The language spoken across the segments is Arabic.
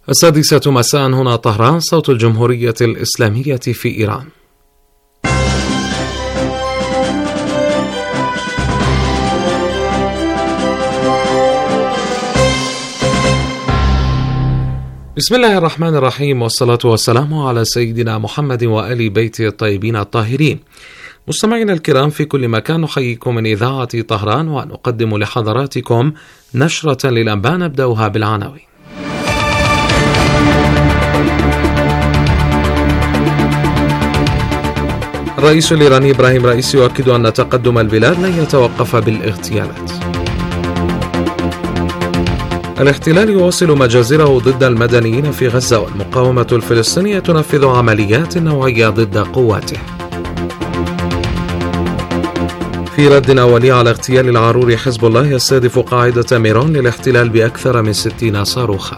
السادسة مساء هنا طهران، صوت الجمهورية الإسلامية في إيران. بسم الله الرحمن الرحيم، والصلاة والسلام على سيدنا محمد وآل بيته الطيبين الطاهرين. مستمعينا الكرام في كل مكان، نحييكم من إذاعة طهران ونقدم لحضراتكم نشرة للأنباء نبدأها بالعناوين. الرئيس الإيراني إبراهيم رئيسي يؤكد أن تقدم البلاد لن يتوقف بالاغتيالات. الاحتلال يواصل مجازره ضد المدنيين في غزة، والمقاومة الفلسطينية تنفذ عمليات نوعية ضد قواته. في رد أولي على اغتيال العروري، حزب الله يستهدف قاعدة ميرون للاحتلال بأكثر من 60 صاروخا.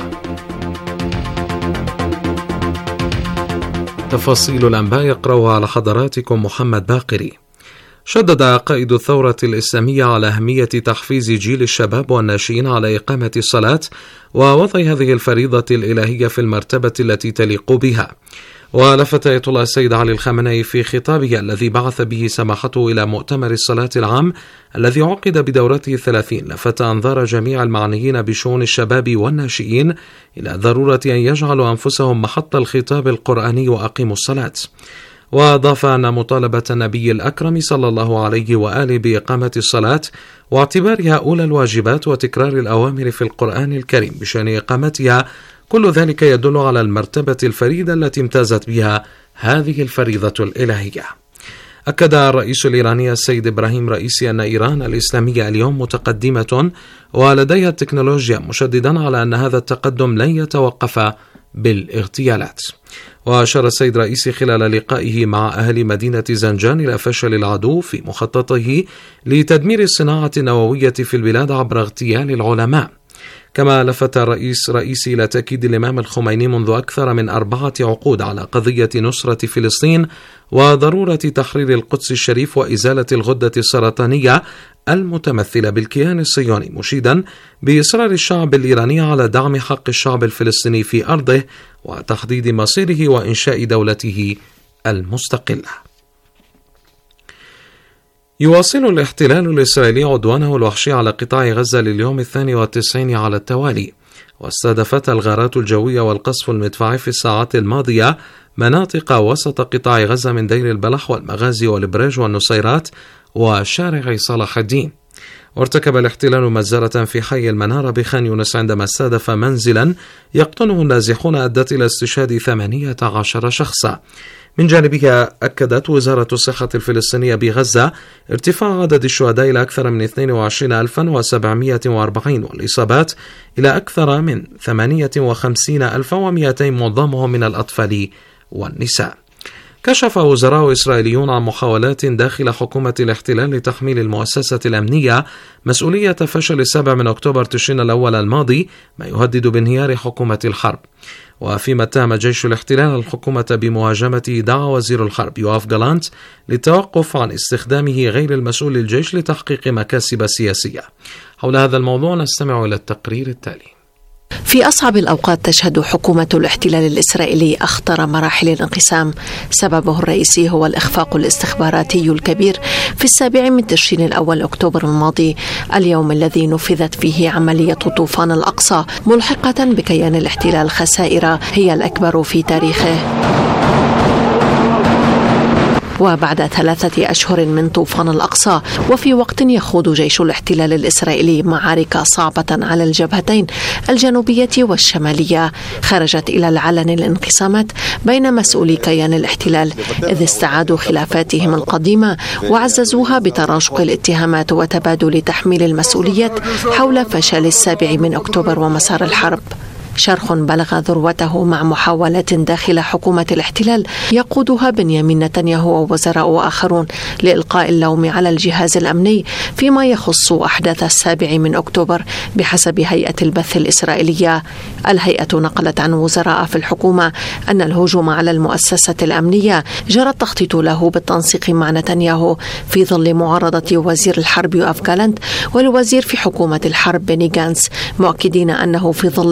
تفاصيل الأنباء يقرأها على حضراتكم محمد باقري. شدد قائد الثورة الإسلامية على أهمية تحفيز جيل الشباب والناشئين على إقامة الصلاة ووضع هذه الفريضة الإلهية في المرتبة التي تليق بها. ولفت آية الله السيد علي الخامنئي في خطابه الذي بعث به سماحته إلى مؤتمر الصلاة العام الذي عقد بدورته 30، لفت أنظار جميع المعنيين بشؤون الشباب والناشئين إلى ضرورة أن يجعلوا أنفسهم محط الخطاب القرآني وأقيموا الصلاة. وأضاف أن مطالبة النبي الأكرم صلى الله عليه وآله بإقامة الصلاة واعتبارها أولى الواجبات وتكرار الأوامر في القرآن الكريم بشأن إقامتها، كل ذلك يدل على المرتبة الفريدة التي امتازت بها هذه الفريضة الإلهية. أكد الرئيس الإيراني السيد إبراهيم رئيسي أن إيران الإسلامية اليوم متقدمة ولديها التكنولوجيا، مشددا على أن هذا التقدم لن يتوقف بالاغتيالات. وأشار السيد رئيسي خلال لقائه مع أهل مدينة زنجان إلى فشل العدو في مخططه لتدمير الصناعة النووية في البلاد عبر اغتيال العلماء. كما لفت الرئيس رئيسي إلى تأكيد الإمام الخميني منذ أكثر من 4 عقود على قضية نصرة فلسطين وضرورة تحرير القدس الشريف وإزالة الغدة السرطانية المتمثلة بالكيان الصهيوني، مشيدا بإصرار الشعب الإيراني على دعم حق الشعب الفلسطيني في أرضه وتحديد مصيره وإنشاء دولته المستقلة. يواصل الاحتلال الإسرائيلي عدوانه الوحشي على قطاع غزة لليوم 92 على التوالي، واستهدفت الغارات الجوية والقصف المدفعي في الساعات الماضية مناطق وسط قطاع غزة من دير البلح والمغازي والبريج والنصيرات وشارع صلاح الدين. وارتكب الاحتلال مجزرة في حي المنارة بخان يونس عندما استهدف منزلا يقطنه النازحون أدت إلى استشهاد 18 شخصا. من جانبها أكدت وزارة الصحة الفلسطينية بغزة ارتفاع عدد الشهداء إلى أكثر من 22,740 والإصابات إلى أكثر من 58,200 معظمهم من الأطفال والنساء. كشف وزراء إسرائيليون عن محاولات داخل حكومة الاحتلال لتحميل المؤسسة الأمنية مسؤولية فشل 7 أكتوبر تشرين الأول الماضي، ما يهدد بانهيار حكومة الحرب. وفيما اتهم جيش الاحتلال الحكومة بمهاجمته، دعا وزير الحرب يوآف جالانت للتوقف عن استخدامه غير المسؤول للجيش لتحقيق مكاسب سياسية. حول هذا الموضوع نستمع إلى التقرير التالي. في أصعب الأوقات تشهد حكومة الاحتلال الإسرائيلي أخطر مراحل الانقسام. سببه الرئيسي هو الإخفاق الاستخباراتي الكبير في 7 تشرين الأول أكتوبر الماضي، اليوم الذي نفذت فيه عملية طوفان الأقصى، ملحقة بكيان الاحتلال خسائر هي الأكبر في تاريخه. وبعد 3 أشهر من طوفان الأقصى، وفي وقت يخوض جيش الاحتلال الإسرائيلي معارك صعبة على الجبهتين الجنوبية والشمالية، خرجت إلى العلن الانقسامات بين مسؤولي كيان الاحتلال، إذ استعادوا خلافاتهم القديمة وعززوها بتراشق الاتهامات وتبادل تحميل المسؤوليات حول فشل 7 أكتوبر ومسار الحرب. شرخ بلغ ذروته مع محاولات داخل حكومة الاحتلال يقودها بنيامين نتنياهو ووزراء آخرون لإلقاء اللوم على الجهاز الأمني فيما يخص أحداث 7 أكتوبر. بحسب هيئة البث الإسرائيلية، الهيئة نقلت عن وزراء في الحكومة أن الهجوم على المؤسسة الأمنية جرى التخطيط له بالتنسيق مع نتنياهو في ظل معارضة وزير الحرب يوآف جالانت والوزير في حكومة الحرب بني غانتس، مؤكدين أنه في ظل الوضع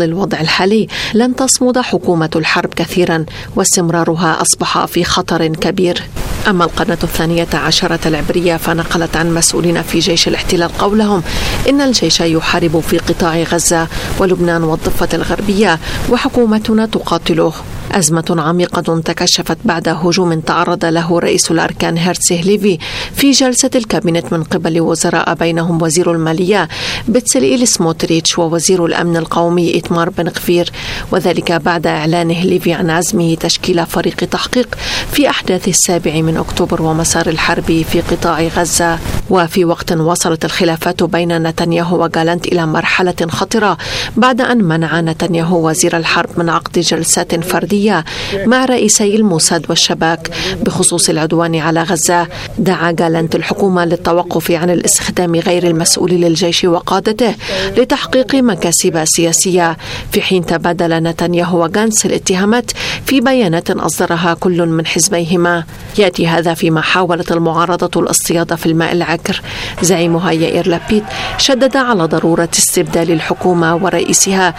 الحالي لن تصمد حكومة الحرب كثيرا، واستمرارها أصبح في خطر كبير. أما القناة 12 العبرية فنقلت عن مسؤولين في جيش الاحتلال قولهم إن الجيش يحارب في قطاع غزة ولبنان والضفة الغربية وحكومتنا تقاتله. أزمة عميقة تكشفت بعد هجوم تعرض له رئيس الأركان هيرتسي هليفي في جلسة الكابينت من قبل وزراء بينهم وزير المالية بتسلئيل سموتريتش ووزير الأمن القومي إتمار بن غفير، وذلك بعد إعلان هليفي عن عزمه تشكيل فريق تحقيق في أحداث 7 أكتوبر ومسار الحرب في قطاع غزة. وفي وقت وصلت الخلافات بين نتنياهو وجالانت إلى مرحلة خطرة بعد أن منع نتنياهو وزير الحرب من عقد جلسات فردية مع رئيسي الموساد والشباك بخصوص العدوان على غزة. دعا جالانت الحكومة للتوقف عن الاستخدام غير المسؤول للجيش وقادته لتحقيق مكاسب سياسية، في حين تبادل نتنياهو وغانس الاتهامات في بيانات أصدرها كل من حزبيهما. يأتي هذا فيما حاولت المعارضة الاصطياد في الماء العكر. زعيمها يائير لابيد شدد على ضرورة استبدال الحكومة ورئيسها.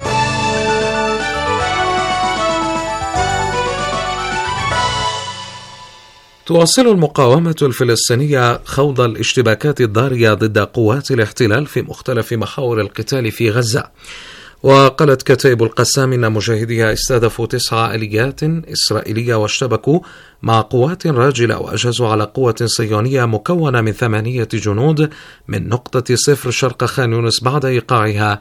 تواصل المقاومة الفلسطينية خوض الاشتباكات الضارية ضد قوات الاحتلال في مختلف محاور القتال في غزة. وقالت كتائب القسام إن مجاهديها استهدفوا 9 آليات إسرائيلية واشتبكوا مع قوات راجلة وأجهزوا على قوة صهيونية مكونة من 8 جنود من نقطة 0 شرق خان يونس بعد إيقاعها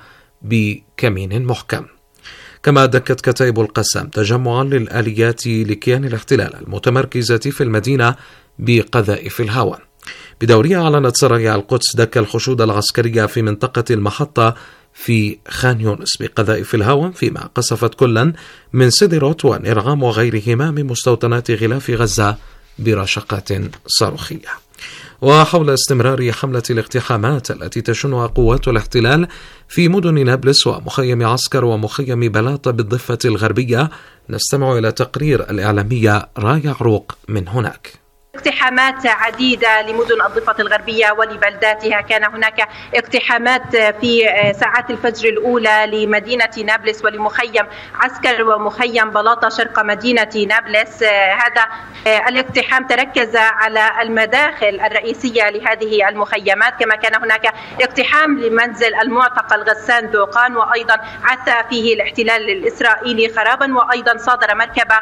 بكمين محكم. كما دكت كتائب القسام تجمعا للآليات لكيان الاحتلال المتمركزة في المدينة بقذائف الهواء. بدورها أعلنت سرايا القدس دك الحشود العسكرية في منطقة المحطة في خان يونس بقذائف الهواء، فيما قصفت كلا من سديروت ونرغام وغيرهما من مستوطنات غلاف غزة برشقات صاروخية. وحول استمرار حملة الاقتحامات التي تشنها قوات الاحتلال في مدن نابلس ومخيم عسكر ومخيم بلاطة بالضفة الغربية، نستمع إلى تقرير الإعلامية رايا عروق من هناك. اقتحامات عديدة لمدن الضفة الغربية ولبلداتها. كان هناك اقتحامات في ساعات الفجر الأولى لمدينة نابلس ولمخيم عسكر ومخيم بلاطة شرق مدينة نابلس. هذا الاقتحام تركز على المداخل الرئيسية لهذه المخيمات، كما كان هناك اقتحام لمنزل المعتقل غسان دوقان، وأيضا عث فيه الاحتلال الإسرائيلي خرابا، وأيضا صادر مركبة،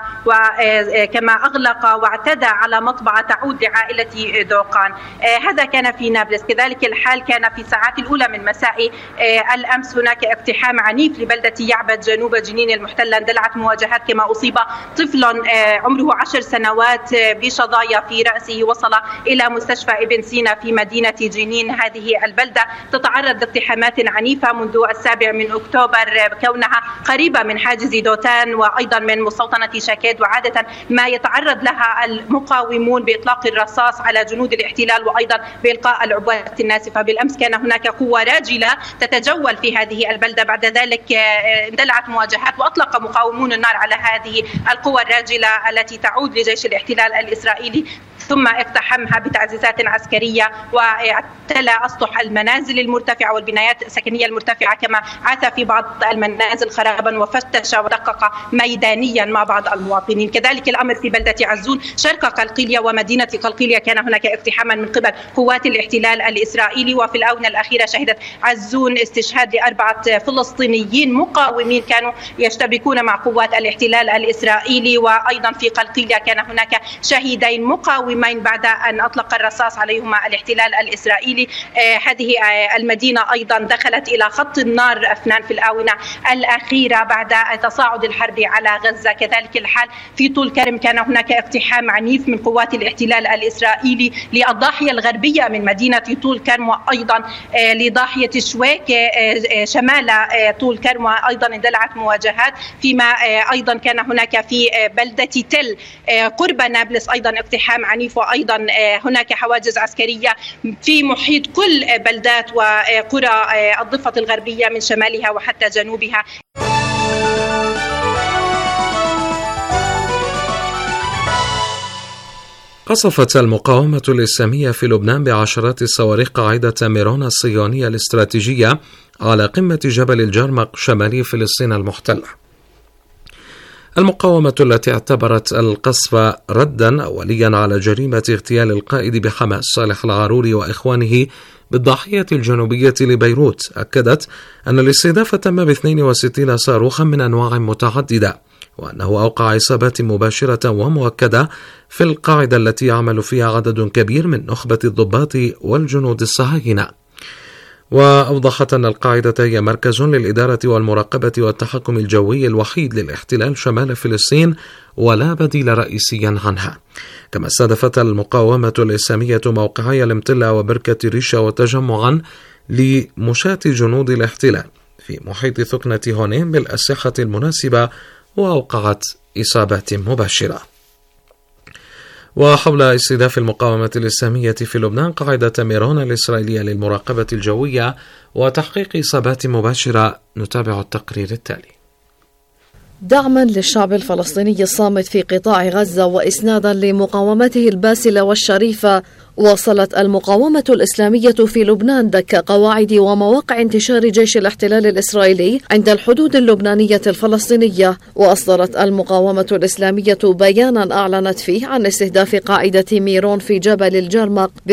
وكما أغلق واعتدى على مطبعة تعود لعائلة دوقان. هذا كان في نابلس. كذلك الحال كان في الساعات الأولى من مساء الأمس هناك اقتحام عنيف لبلدة يعبد جنوب جنين المحتلة، اندلعت مواجهات كما أصيب طفل عمره 10 سنوات بشظايا في رأسه، وصل إلى مستشفى ابن سينا في مدينة جنين. هذه البلدة تتعرض لاقتحامات عنيفة منذ 7 أكتوبر، كونها قريبة من حاجز دوتان وأيضا من مستوطنة شاكيد، وعادة ما يتعرض لها المقاومون بإطلاق الرصاص على جنود الاحتلال وأيضا بإلقاء العبوات الناسفة. بالأمس كان هناك قوة راجلة تتجول في هذه البلدة، بعد ذلك اندلعت مواجهات وأطلق مقاومون النار على هذه القوة الراجلة التي تعود لجيش الاحتلال الإسرائيلي، ثم اقتحمها بتعزيزات عسكرية واعتلى أسطح المنازل المرتفعة والبنايات السكنية المرتفعة، كما عث في بعض المنازل خرابا وفتش ودقق ميدانيا مع بعض المواطنين. كذلك الأمر في بلدة عزون شرق قلقيلية ومدينة قلقيلية، كان هناك اقتحاما من قبل قوات الاحتلال الإسرائيلي. وفي الآونة الأخيرة شهدت عزون استشهاد ل4 فلسطينيين مقاومين كانوا يشتبكون مع قوات الاحتلال الإسرائيلي. وأيضا في قلقيلية كان هناك شهيدين مقاومين بعد أن أطلق الرصاص عليهما الاحتلال الإسرائيلي. هذه المدينة أيضا دخلت إلى خط النار أفنان في الآونة الأخيرة بعد تصاعد الحرب على غزة. كذلك الحال في طول كرم كان هناك اقتحام عنيف من قوات الاحتلال الإسرائيلي للضاحية الغربية من مدينة طول كرم، وأيضا لضاحية شويك شمال طول كرم، وأيضا اندلعت مواجهات. فيما أيضا كان هناك في بلدة تل قرب نابلس أيضا اقتحام عنيف، وأيضا هناك حواجز عسكرية في محيط كل بلدات وقرى الضفة الغربية من شمالها وحتى جنوبها. قصفت المقاومة الإسلامية في لبنان بعشرات الصواريخ قاعدة ميرون الصهيونية الاستراتيجية على قمة جبل الجرمق شمالي فلسطين المحتلة. المقاومة التي اعتبرت القصف ردا أوليا على جريمة اغتيال القائد بحماس صالح العاروري وإخوانه بالضاحية الجنوبية لبيروت، أكدت أن الاستهداف تم ب 62 صاروخا من أنواع متعددة، وأنه أوقع إصابات مباشرة ومؤكدة في القاعدة التي يعمل فيها عدد كبير من نخبة الضباط والجنود الصهاينة. وأوضحت أن القاعدة هي مركز للإدارة والمراقبة والتحكم الجوي الوحيد للاحتلال شمال فلسطين ولا بديل رئيسي عنها. كما استهدفت المقاومة الإسلامية موقعي الامتلة وبركة ريشة وتجمعا لمشاة جنود الاحتلال في محيط ثكنة هونين بالأسلحة المناسبة، وأوقعت إصابات مباشرة. وحول استهداف المقاومة الإسلامية في لبنان قاعدة ميرون الإسرائيلية للمراقبة الجوية وتحقيق إصابات مباشرة، نتابع التقرير التالي. دعما للشعب الفلسطيني الصامت في قطاع غزة وإسنادا لمقاومته الباسلة والشريفة، واصلت المقاومة الإسلامية في لبنان دك قواعد ومواقع انتشار جيش الاحتلال الإسرائيلي عند الحدود اللبنانية الفلسطينية. وأصدرت المقاومة الإسلامية بيانا أعلنت فيه عن استهداف قاعدة ميرون في جبل الجرمق ب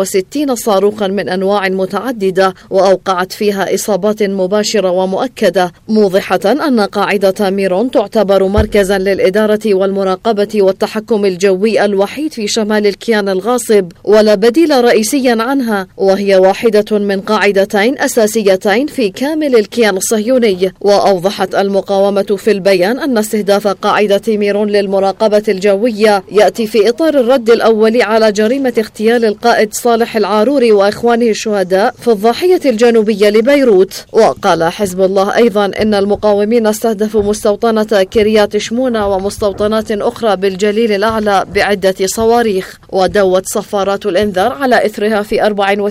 62 صاروخا من أنواع متعددة، وأوقعت فيها إصابات مباشرة ومؤكدة، موضحة أن قاعدة ميرون تعتبر مركزا للإدارة والمراقبة والتحكم الجوي الوحيد في شمال الكيان الغاصب ولا بديل رئيسيا عنها، وهي واحدة من قاعدتين أساسيتين في كامل الكيان الصهيوني. وأوضحت المقاومة في البيان أن استهداف قاعدة ميرون للمراقبة الجوية يأتي في إطار الرد الأولي على جريمة اغتيال القائد صالح العاروري وإخوانه الشهداء في الضاحية الجنوبية لبيروت. وقال حزب الله أيضا إن المقاومين استهدفوا مستوطنة كريات شمونة ومستوطنات أخرى بالجليل الأعلى بعدة صواريخ، ودوت صفارات الإنذار على إثرها في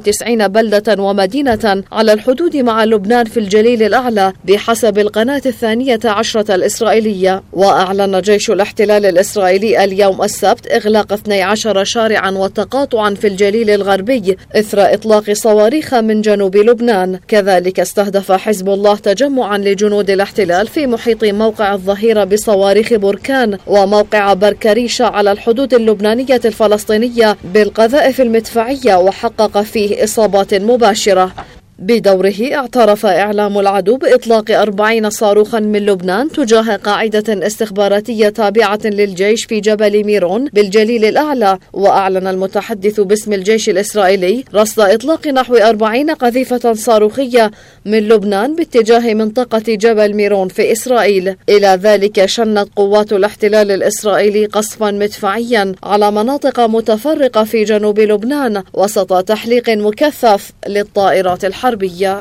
94 بلدة ومدينة على الحدود مع لبنان في الجليل الأعلى بحسب القناة 12 الإسرائيلية. وأعلن جيش الاحتلال الإسرائيلي اليوم السبت إغلاق 12 شارعا وتقاطعا في الجليل الغربي إثر إطلاق صواريخ من جنوب لبنان. كذلك استهدف حزب الله تجمعا لجنود الاحتلال في محيط موقع الظهيرة بصواريخ بركان وموقع بركريشة على الحدود اللبنانية الفلسطينية بالقذائف المدفعية، وحقق فيه إصابات مباشرة. بدوره اعترف إعلام العدو بإطلاق 40 صاروخا من لبنان تجاه قاعدة استخباراتية تابعة للجيش في جبل ميرون بالجليل الأعلى. وأعلن المتحدث باسم الجيش الإسرائيلي رصد إطلاق نحو 40 قذيفة صاروخية من لبنان باتجاه منطقة جبل ميرون في إسرائيل. إلى ذلك شنت قوات الاحتلال الإسرائيلي قصفا مدفعيا على مناطق متفرقة في جنوب لبنان وسط تحليق مكثف للطائرات الحربية.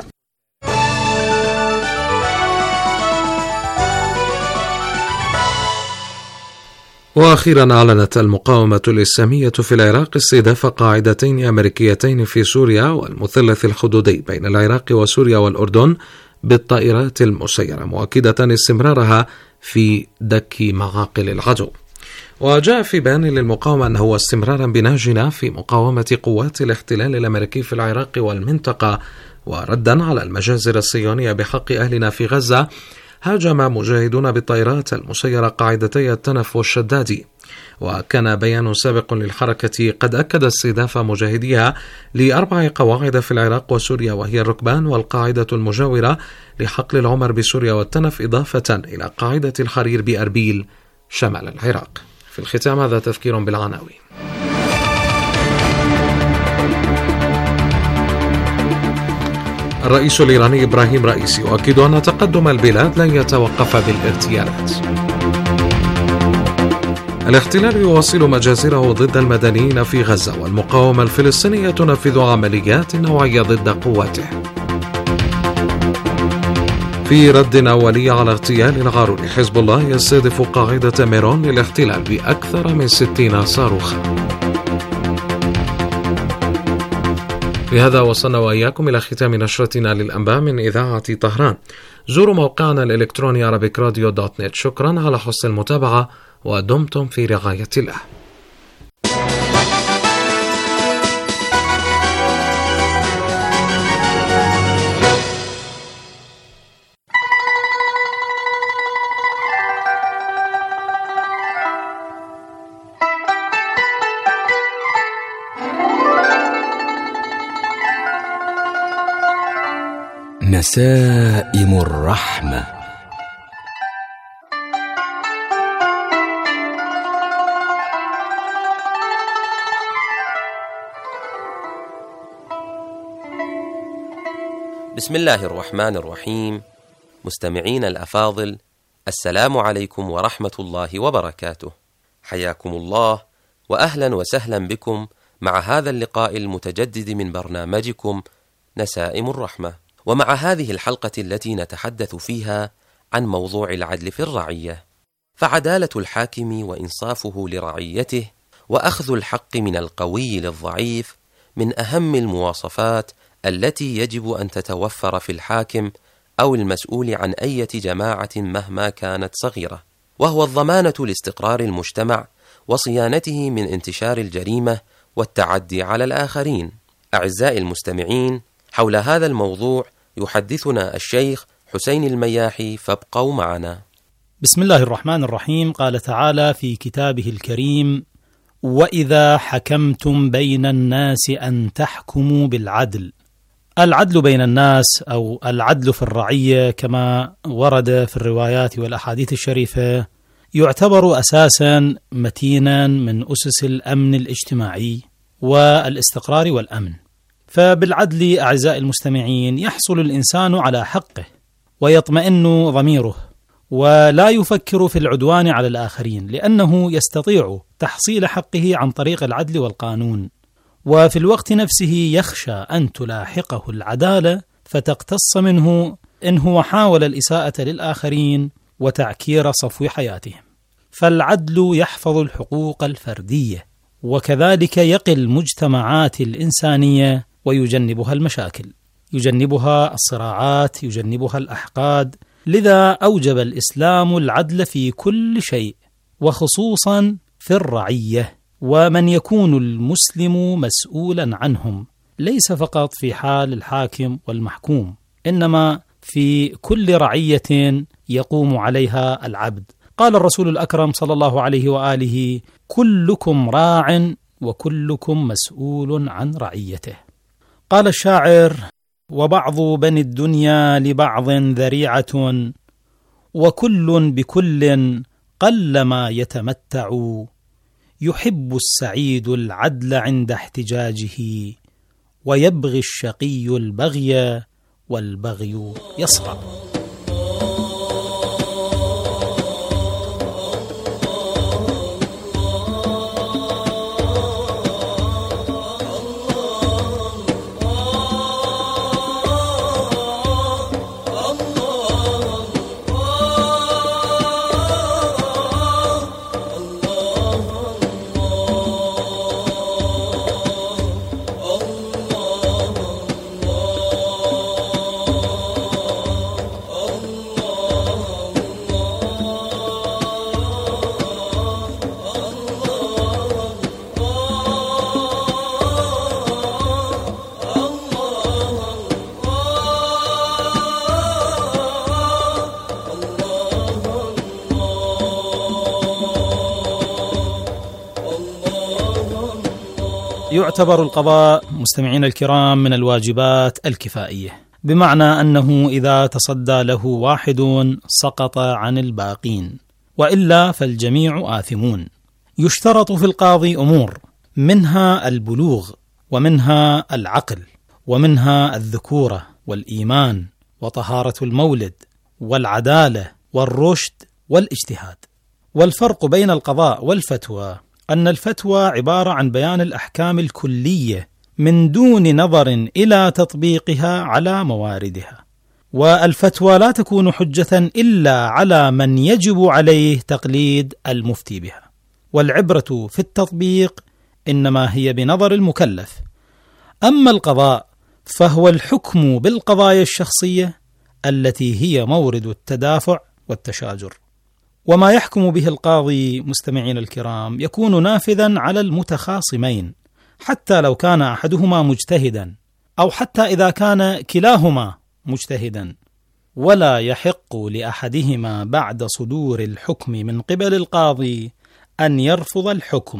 وأخيرا أعلنت المقاومة الإسلامية في العراق استهداف قاعدتين أمريكيتين في سوريا والمثلث الحدودي بين العراق وسوريا والأردن بالطائرات المسيرة، مؤكدة استمرارها في دك معاقل العدو. وجاء في بيان للمقاومة أنه استمرارا بنهجنا في مقاومة قوات الاحتلال الأمريكي في العراق والمنطقة وردا على المجازر الصهيونية بحق أهلنا في غزة، هاجم مجاهدون بالطائرات المسيرة قاعدتي التنف والشدادي. وكان بيان سابق للحركة قد أكد استهداف مجاهديها ل4 قواعد في العراق وسوريا، وهي الركبان والقاعدة المجاورة لحقل العمر بسوريا والتنف، إضافة إلى قاعدة الحرير بأربيل شمال العراق. في الختام هذا تذكير بالعناوين. الرئيس الإيراني إبراهيم رئيسي يؤكد أن تقدم البلاد لن يتوقف بالاغتيالات. الاحتلال يواصل مجازره ضد المدنيين في غزة، والمقاومة الفلسطينية تنفذ عمليات نوعية ضد قواته. في رد أولي على اغتيال العاروري، حزب الله يستهدف قاعدة ميرون للاحتلال بأكثر من 60 صاروخا. بهذا وصلنا وإياكم إلى ختام نشرتنا للأنباء من إذاعة طهران. زوروا موقعنا الإلكتروني arabicradio.net. شكرا على حسن المتابعة ودمتم في رعاية الله. نسائم الرحمة. بسم الله الرحمن الرحيم. مستمعين الأفاضل، السلام عليكم ورحمة الله وبركاته. حياكم الله وأهلا وسهلا بكم مع هذا اللقاء المتجدد من برنامجكم نسائم الرحمة، ومع هذه الحلقة التي نتحدث فيها عن موضوع العدل في الرعية. فعدالة الحاكم وإنصافه لرعيته وأخذ الحق من القوي للضعيف من أهم المواصفات التي يجب أن تتوفر في الحاكم أو المسؤول عن أي جماعة مهما كانت صغيرة، وهو الضمانة لاستقرار المجتمع وصيانته من انتشار الجريمة والتعدي على الآخرين. أعزائي المستمعين، حول هذا الموضوع يحدثنا الشيخ حسين المياحي، فابقوا معنا. بسم الله الرحمن الرحيم. قال تعالى في كتابه الكريم: وإذا حكمتم بين الناس أن تحكموا بالعدل. العدل بين الناس أو العدل في الرعية كما ورد في الروايات والأحاديث الشريفة يعتبر أساسا متينا من أسس الأمن الاجتماعي والاستقرار والأمن. فبالعدل أعزائي المستمعين يحصل الإنسان على حقه ويطمئن ضميره ولا يفكر في العدوان على الآخرين، لأنه يستطيع تحصيل حقه عن طريق العدل والقانون، وفي الوقت نفسه يخشى أن تلاحقه العدالة فتقتص منه إن هو حاول الإساءة للآخرين وتعكير صفو حياتهم. فالعدل يحفظ الحقوق الفردية، وكذلك يقي المجتمعات الإنسانية ويجنبها المشاكل، يجنبها الصراعات، يجنبها الأحقاد. لذا أوجب الإسلام العدل في كل شيء، وخصوصا في الرعية، ومن يكون المسلم مسؤولا عنهم، ليس فقط في حال الحاكم والمحكوم، إنما في كل رعية يقوم عليها العبد. قال الرسول الأكرم صلى الله عليه وآله: كلكم راع وكلكم مسؤول عن رعيته. قال الشاعر: وبعض بني الدنيا لبعض ذريعة، وكل بكل قلما يتمتع، يحب السعيد العدل عند احتجاجه، ويبغي الشقي البغي والبغي يصرع. يعتبر القضاء مستمعين الكرام من الواجبات الكفائية، بمعنى أنه إذا تصدى له واحد سقط عن الباقين، وإلا فالجميع آثمون. يشترط في القاضي أمور، منها البلوغ، ومنها العقل، ومنها الذكورة والإيمان، وطهارة المولد، والعدالة، والرشد، والاجتهاد. والفرق بين القضاء والفتوى أن الفتوى عبارة عن بيان الأحكام الكلية من دون نظر إلى تطبيقها على مواردها، والفتوى لا تكون حجة إلا على من يجب عليه تقليد المفتي بها، والعبرة في التطبيق إنما هي بنظر المكلف. أما القضاء فهو الحكم بالقضايا الشخصية التي هي مورد التدافع والتشاجر، وما يحكم به القاضي مستمعين الكرام يكون نافذا على المتخاصمين، حتى لو كان أحدهما مجتهدا، أو حتى إذا كان كلاهما مجتهدا، ولا يحق لأحدهما بعد صدور الحكم من قبل القاضي أن يرفض الحكم،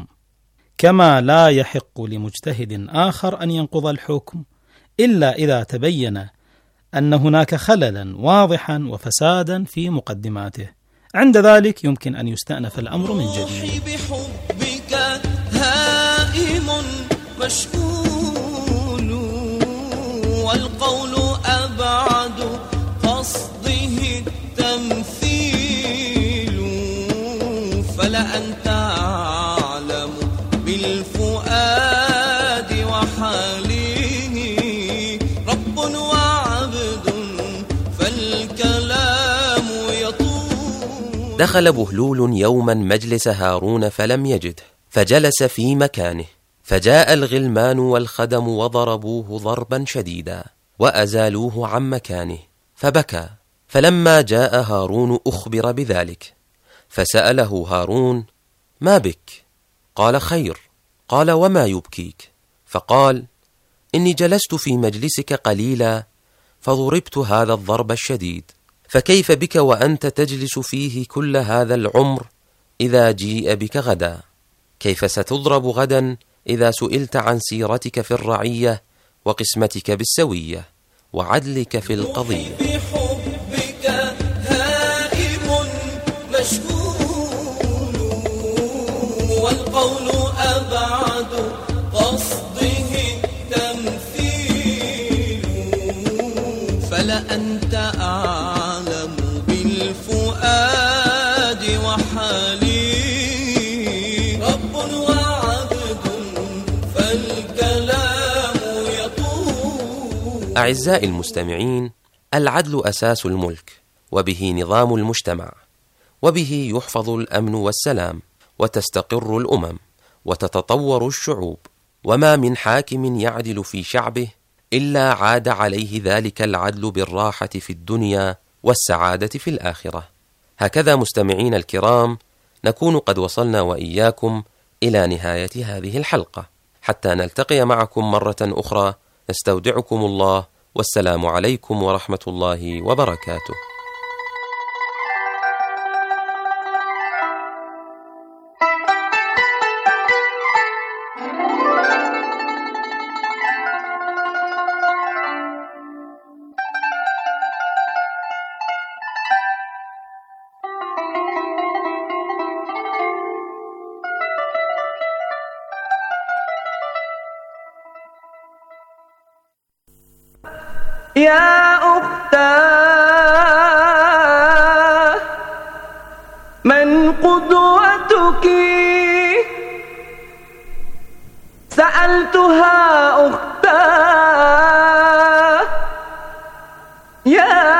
كما لا يحق لمجتهد آخر أن ينقض الحكم إلا إذا تبين أن هناك خللا واضحا وفسادا في مقدماته. عند ذلك يمكن أن يستأنف الأمر من جديد. بحبك هائم مشغول والقول أبعد قصده التمثيل فلا أنت أعلم بالفؤاد وحاله رب وعبد فالكلام يطول. دخل بهلول يوما مجلس هارون فلم يجده، فجلس في مكانه، فجاء الغلمان والخدم وضربوه ضربا شديدا وأزالوه عن مكانه فبكى. فلما جاء هارون أخبر بذلك، فسأله هارون: ما بك؟ قال: خير. قال: وما يبكيك؟ فقال: إني جلست في مجلسك قليلا فضربت هذا الضرب الشديد، فكيف بك وأنت تجلس فيه كل هذا العمر إذا جيء بك غدا؟ كيف ستضرب غدا إذا سئلت عن سيرتك في الرعية وقسمتك بالسوية وعدلك في القضية؟ بحبك هائم مشغول والقول أبعد قصده التمثيل فلا أنت أعلم بالفؤاد وحالي رب وعبد فالكلام يطول. أعزائي المستمعين، العدل أساس الملك، وبه نظام المجتمع، وبه يحفظ الأمن والسلام، وتستقر الأمم، وتتطور الشعوب. وما من حاكم يعدل في شعبه إلا عاد عليه ذلك العدل بالراحة في الدنيا والسعادة في الآخرة. هكذا مستمعين الكرام نكون قد وصلنا وإياكم إلى نهاية هذه الحلقة. حتى نلتقي معكم مرة أخرى، نستودعكم الله، والسلام عليكم ورحمة الله وبركاته. يا أختاه من قدوتك؟ سألتها أختاه يا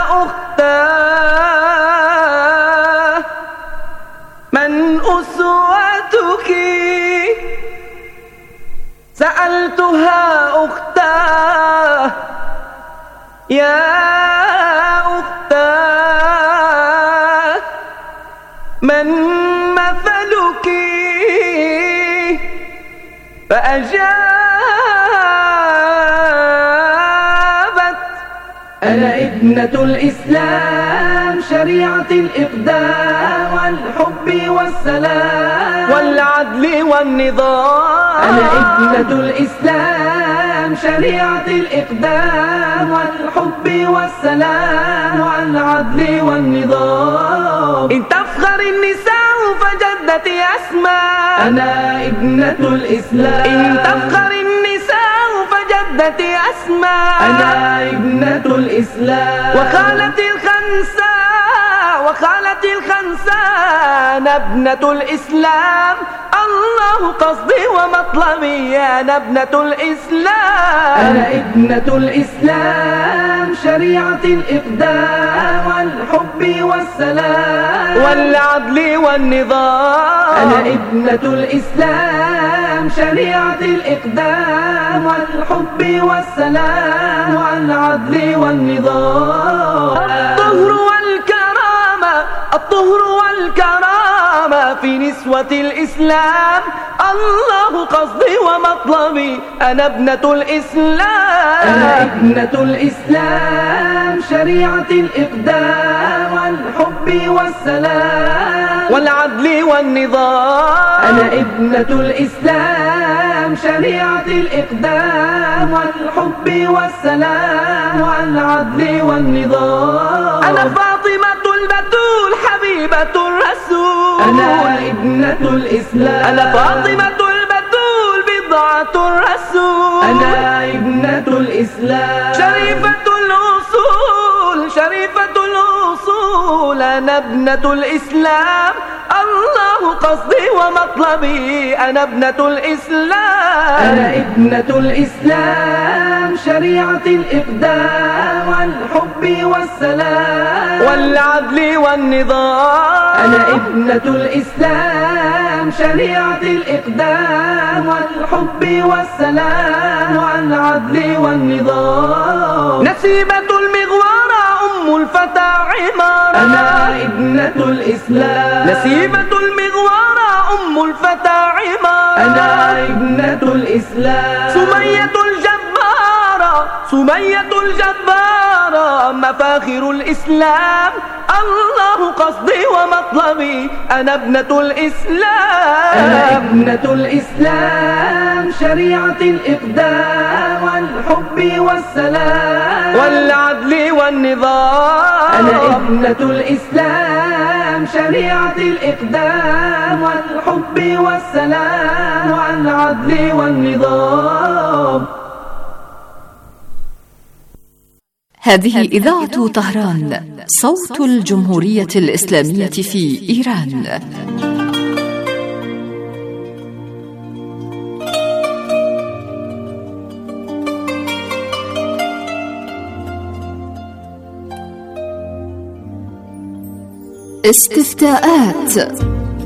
أختاه من أسوتك؟ سألتها أختاه يا أختاه من مثلك؟ فأجابت: أنا ابنة الإسلام، شريعة الإقدام والحب والسلام والعدل والنظام. أنا ابنة الإسلام، شريعة الإقدام والحب والسلام والعدل والنظام. إن تفخر النساء فجدتي أسماء، أنا ابنة الإسلام. إن تفخر النساء فجدتي أسماء، أنا ابنة الإسلام. وخالتي الخنساء، وخالتي الخنساء، أنا ابنة الإسلام. الله قصدي ومطلبي، أنا ابنة الإسلام. أنا ابنة الإسلام، شريعة الإقدام والحب والسلام والعدل والنظام. أنا ابنة الإسلام، شريعة الإقدام والحب والسلام والعدل والنظام. الطهر والكرامة، الطهر والكرامة في نسوة الإسلام. الله قصدي ومطلبي، أنا ابنة الإسلام. أنا ابنة الإسلام، شريعة الإقدام والحب والسلام والعدل والنظام. أنا ابنة الإسلام شريعة الإقدام والحب والسلام والعدل والنظام. أنا فاطمة البتول حبيبة الرسول. أنا ابنة الإسلام. أنا فاطمة البتول بضعة الرسول. أنا ابنة الإسلام شريفة الأصول شريفة الأصول. أنا ابنة الإسلام الله قصدي ومطلبي. أنا ابنة الإسلام. أنا ابنة الإسلام شريعة الإقدام والحب والسلام والعدل والنظام. أنا ابنة الإسلام شريعة الإقدام والحب والسلام والعدل والنظام. نسيبة المغوارة أم الفتى عمارة. أنا ابنة الإسلام. نسيبة المغوارة أم الفتى عمارة. أنا ابنة الإسلام. سمية الجبارة سمية الجبارة مفاخر الإسلام الله قصدي ومطلبي. أنا ابنة الإسلام. أنا ابنة الإسلام شريعة الإقدام والحب والسلام والعدل والنظام. أنا ابنة الإسلام شريعة الإقدام والحب والسلام والعدل والنظام. هذه إذاعة طهران صوت الجمهورية الإسلامية في إيران. استفتاءات.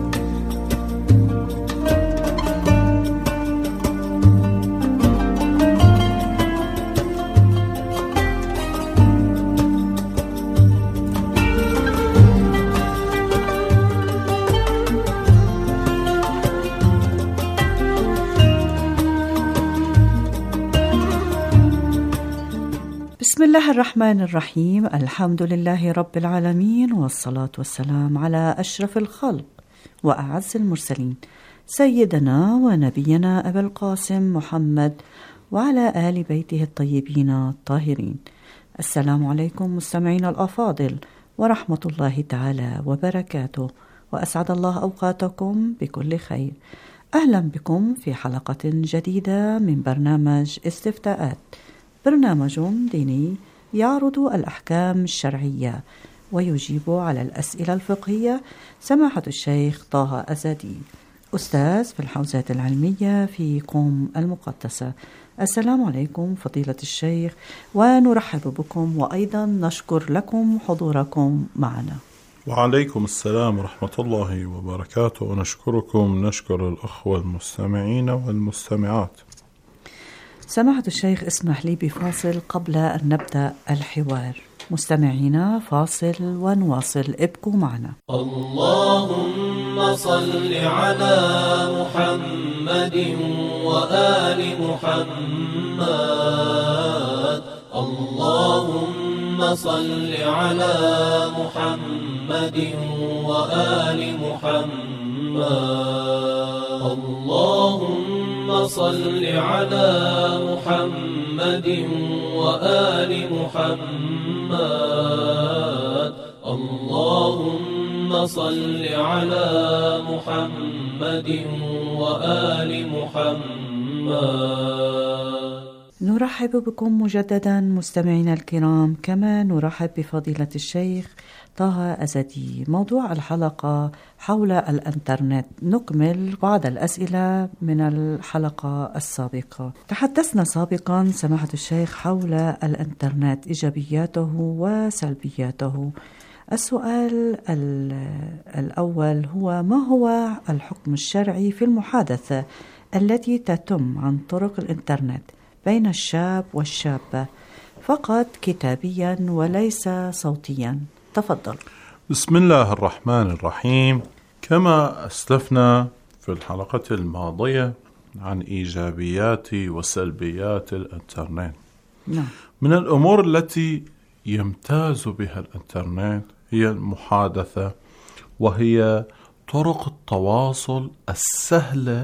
بسم الله الرحمن الرحيم. الحمد لله رب العالمين، والصلاة والسلام على أشرف الخلق وأعز المرسلين سيدنا ونبينا أبي القاسم محمد وعلى آل بيته الطيبين الطاهرين. السلام عليكم مستمعين الأفاضل ورحمة الله تعالى وبركاته، وأسعد الله أوقاتكم بكل خير. أهلا بكم في حلقة جديدة من برنامج استفتاءات، برنامج ديني يعرض الأحكام الشرعية ويجيب على الأسئلة الفقهية سماحة الشيخ طه أزادي، أستاذ في الحوزات العلمية في قم المقدسة. السلام عليكم فضيلة الشيخ، ونرحب بكم وأيضا نشكر لكم حضوركم معنا. وعليكم السلام ورحمة الله وبركاته، ونشكركم نشكر الأخوة المستمعين والمستمعات. سماحة الشيخ، اسمح لي بفاصل قبل أن نبدأ الحوار. مستمعينا فاصل ونواصل، ابقوا معنا. اللهم صل على محمد وآل محمد. اللهم صل على محمد وآل محمد. اللهم صل على محمد وآل محمد. اللهم صل على محمد وآل محمد. نرحب بكم مجددا مستمعينا الكرام، كما نرحب بفضيلة الشيخ طه أزادي. موضوع الحلقة حول الإنترنت، نكمل بعض الأسئلة من الحلقة السابقة. تحدثنا سابقا سماحة الشيخ حول الإنترنت، إيجابياته وسلبياته. السؤال الأول هو: ما هو الحكم الشرعي في المحادثة التي تتم عن طرق الإنترنت بين الشاب والشابة فقط كتابيا وليس صوتيا؟ تفضل. بسم الله الرحمن الرحيم. كما أسلفنا في الحلقة الماضية عن إيجابيات وسلبيات الإنترنت، من الأمور التي يمتاز بها الإنترنت هي المحادثة، وهي طرق التواصل السهلة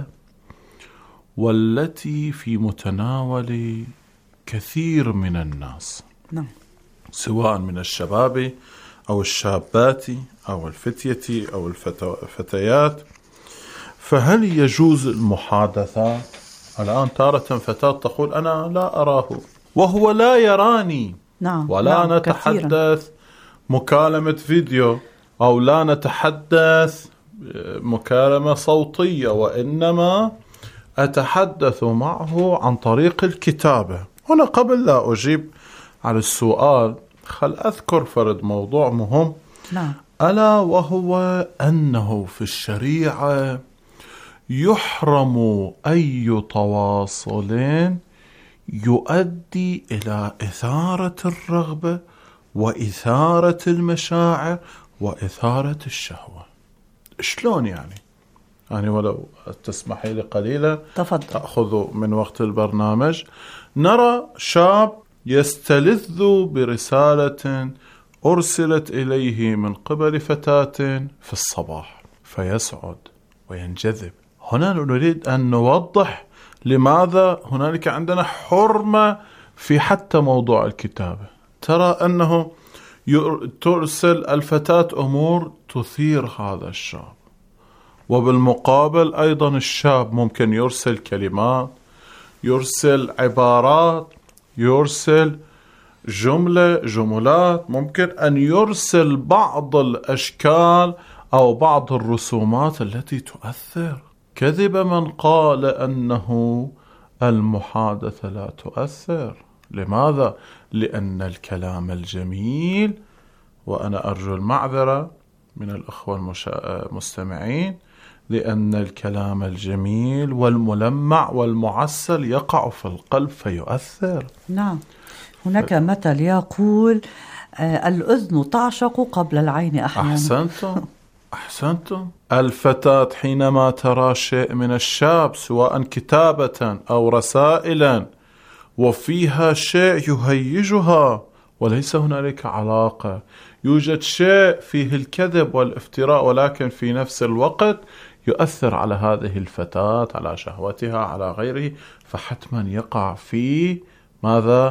والتي في متناول كثير من الناس، نعم، سواء من الشباب أو الشابات أو الفتية أو الفتيات. فهل يجوز المحادثات؟ الآن تارة فتاة تقول أنا لا أراه وهو لا يراني، نعم، ولا نعم، نتحدث كثيراً. مكالمة فيديو أو لا نتحدث مكالمة صوتية، وإنما أتحدث معه عن طريق الكتابة. هنا قبل لا أجيب على السؤال خل أذكر فرد موضوع مهم، نعم، ألا وهو أنه في الشريعة يحرم أي تواصل يؤدي إلى إثارة الرغبة وإثارة المشاعر وإثارة الشهوة. شلون يعني ولو تسمحي لي قليلا تفضل. تأخذ من وقت البرنامج. نرى شاب يستلذ برسالة أرسلت إليه من قبل فتاة في الصباح فيسعد وينجذب. هنا نريد أن نوضح لماذا هنالك عندنا حرمة في حتى موضوع الكتابة. ترى أنه ترسل الفتاة أمور تثير هذا الشاب، وبالمقابل أيضا الشاب ممكن يرسل كلمات، يرسل عبارات، يرسل جملات، ممكن أن يرسل بعض الأشكال أو بعض الرسومات التي تؤثر. كذب من قال أنه المحادثة لا تؤثر. لماذا؟ لأن الكلام الجميل، وأنا أرجو المعذرة من الأخوة المستمعين، لأن الكلام الجميل والملمع والمعسل يقع في القلب فيؤثر. نعم، هناك مثل يقول الأذن تعشق قبل العين أحيانا. أحسنتم. الفتاة حينما ترى شيء من الشاب سواء كتابة أو رسائلا وفيها شيء يهيجها وليس هنالك علاقة، يوجد شيء فيه الكذب والافتراء، ولكن في نفس الوقت يؤثر على هذه الفتاة، على شهوتها، على غيره، فحتما يقع في ماذا؟